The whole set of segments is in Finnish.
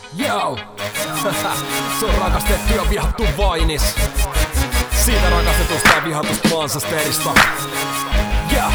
Yo! Se on rakastettu ja vihattu vainis. Siitä rakastetusta ja vihatusta Manchesterista. Yeah!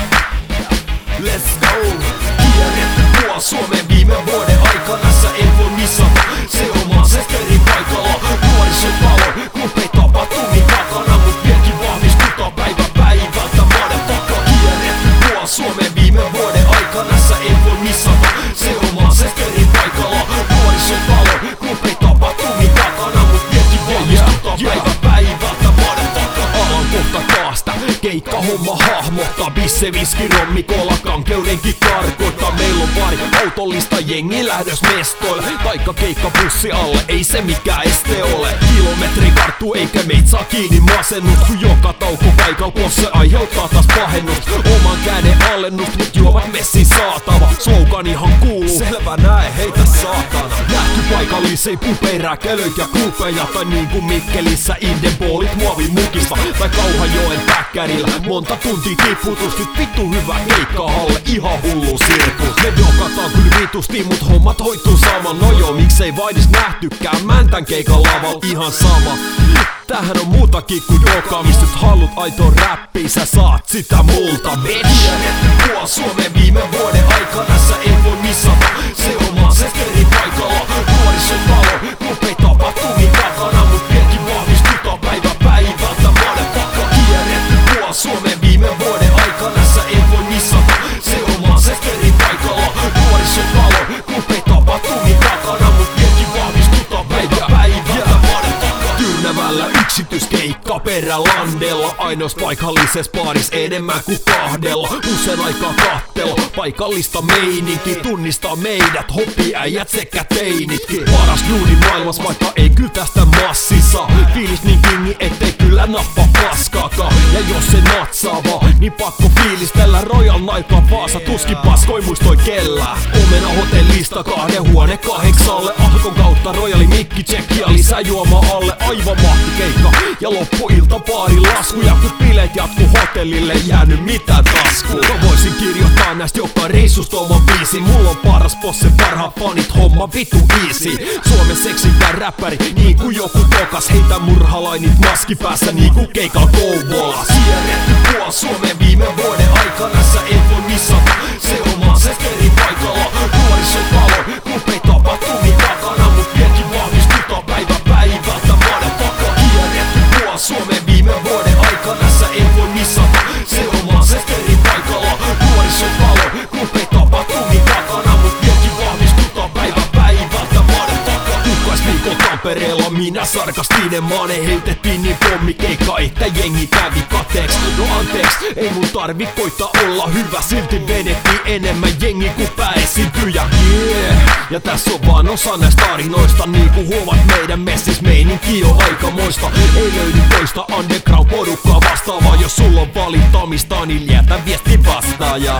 Let's go! Kierretty tuo Suomen viime vuoden aikana, sä et voi missata. Se on Manchesterin paikalla. Nuorisotalo, klubi tapahtumia takana, mut vieläkin vahvistutaan päivä päivältä. Motherfucker, kierretty tuo Suomen viime vuoden aikana, sä et voi missata. Se on Manchesterin paikalla. Nuorisotalo, klubi tapahtumia takana, mut vieläkin vahvistutaan päivä päivältä. Motherfucker, alan kohta taasta. Keikka homma hahmottaa, bisse, viski, rommi, kola, kankeudenkin karkoittaa. Meillä on pari autollista jengi lähdös mestoille, taikka keikka bussi alle, ei se mikään este ole. Kilometri karttuu eikä meitä saa kiinni masennus, kun joka tauko paikalla posse aiheuttaa taas pahennust. Oman käden alennust, mut juovat messin saatava, sloganihan kuuluu selvä näe, heitä saatana. Nähty paikallisia puperäkelöitä ja klubeja, tai niinku Mikkelissä Indeboolit muovimukista, tai Kauhajoen päkkärillä monta tuntia tiputus. Nyt vittu hyvä keikkahalle, ihan hullu sirkus. Me dokataan kyllä vitusti, mut hommat hoituu sama. No joo, miksei vaidis nähtykään mäntän keikan lavalla, ihan sama. Tähän on muutakin kuin dokaamista. Nyt haluut aitoa räppiä, sä saat sitä multa, bitch. Kierretty tuo Suomen viime vuoden aikana, sä et voi missata. Se on Manchesterin paikalla. Nuorisotalo, klubi tapahtumia takana, mut vieläkin vahvistutaan päivä päivältä. Motherfucker, kierretty tuo Suomen viime vuoden aikana, sä et voi missata. Se on Manchesterin paikalla. Nuorisotalo, klubi tapahtumia takana, mut vieläkin vahvistutaan päivä päivältä. Motherfucker, Tyrnävällä yksityiskeikka Perälandella, ainoas paikallisessa baaris enemmän kuin kahdella. Usein aikaa kattella paikallista meininki, tunnistaa meidät hoppiäijät sekä teinitkin. Paras duuni maailmas, vaikka ei kyllä tästä massissa. Fiilis niin kingi, ettei kyllä nappa paskaakaan. Ja jos se natsaa vaan, niin pakko fiilistellä. Royal Nightka Vaasa, tuskin paskoi muistoi kellään. Omena hotellista 2 huone 8:lle, Alkon kautta Royali mikki tsekki ja lisää juoma alle. Aivan mahtikeikka ja loppuilta baari laskuja, kun bileet jatku hotellille jäänyt mitään taskuun. Mä voisin kirjoittaa näistä joka reissusta oman biisin. Mulla on paras posse, parhaat fanit, homma vitu easy. Suomen seksivä räppäri, niin kuin joku tokas. Heitä murhalainit maski päässä, niin kuin keikalla Kouvolassa. Kierretty tuo Suomen viime vuoden aikana, sä et voi missata. Se on Manchesterin paikalla. Nuorisotalo, klubi tapahtumia takana, mut vieläkin vahvistutaan päivä päivältä. Motherfucker, kierretty tuo Suomen viime vuoden aikana, sä et voi missata. Se on Manchesterin paikalla. Nuorisotalo, klubi tapahtumia takana, mut vieläkin vahvistutaan päivä päivältä. Motherfucker, Tukkasviikon Tampereella minä sarkastinen maane, heitettiin niin pommikeikka, että jengi kävi kateeks. No anteeks, ei mun tarvi koittaa olla hyvä, silti vedettiin enemmän jengi kuin pääesiintyjä. Yeah. Ja tässä on vaan osa näistä tarinoista, niinku huomat meidän messis meininki on aikamoista. Ei löydy toista underground porukkaa vastaavaa, jos sulla on valittamista, niin jätä viesti vastaaja.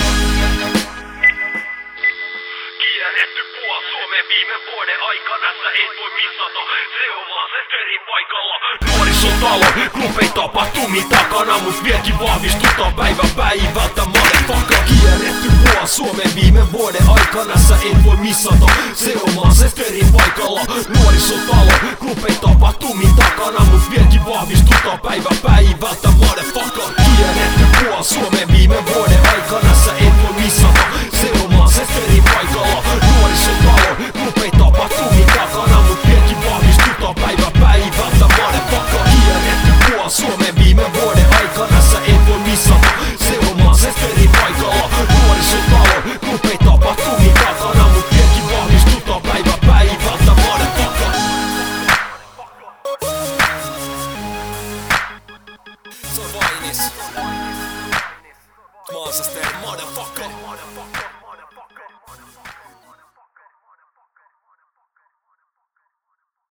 Kierretty tuo Suomen viime vuoden aikana, sä et voi missata. Se on Manchesterin paikalla. Nuorisotalo, klubi tapahtumia takana, mut vieläkin vahvistutaan päivä päivältä. Motherfucker, kierretty tuo Suomen viime vuoden aikana, sä et voi missata. Se on Manchesterin paikalla. Nuorisotalo, klubi tapahtumia takana, mut vieläkin vahvistutaan päivä päivältä. Motherfucker, kierretty tuo Suomen viime vuoden aikana, sä et voi missata. Se on Manchesterin paikalla. Nuorisotalo, klubi tapahtumia takana, mut vieläkin vahvistutaan päivä päivältä. Motherfucker, kierretty tuo Suomen viime vuoden aikana, sä et voi missata. Se on Manchesterin paikalla. Nuorisotalo, klubi tapahtumia takana, mut vieläkin vahvistutaan päivä päivältä. Motherfucker, se on vainis. Manchester, motherfucker.